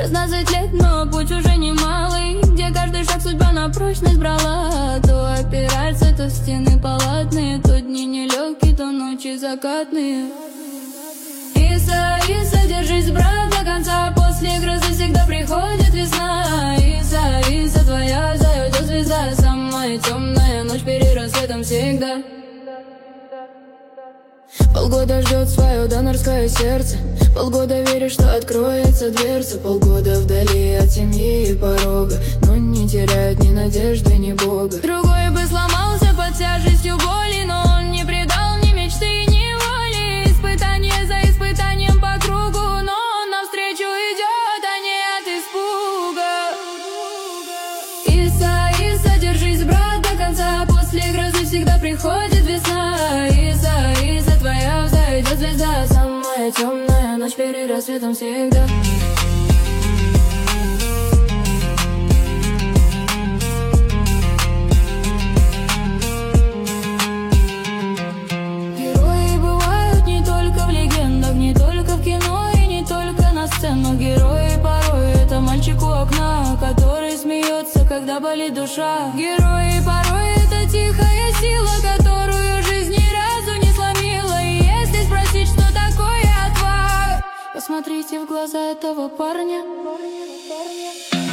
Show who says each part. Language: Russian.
Speaker 1: 16 лет, но путь уже немалый, где каждый шаг судьба на прочность брала. То опираться, то стены палатные, то дни нелегкие, то ночи закатные. Иса, Иса, держись, брат, до конца. После грозы всегда приходит весна. Иса, Иса, твоя взойдет звезда. Самая темная ночь перед рассветом всегда. Полгода ждет свое донорское сердце, полгода верит, что откроется дверца, полгода вдали от семьи и порога, но не теряет ни надежды, ни Бога. Другой бы сломался под тяжестью боли, но он не предал ни мечты, ни воли. Испытание за испытанием по кругу, но он навстречу идет, а не от испуга. Иса, Иса, держись, брат, до конца. После грозы всегда приходит весна. Иса, Иса, твоя взойдет звезда. Самая темная ночь перед рассветом всегда. Герои бывают не только в легендах, не только в кино и не только на сценах. Герои порой это мальчик у окна, который смеется, когда болит душа. Герои порой это тихая сила, которую жизнь ни разу не сломила. И если спросить, что такое отвага, посмотрите в глаза этого парня.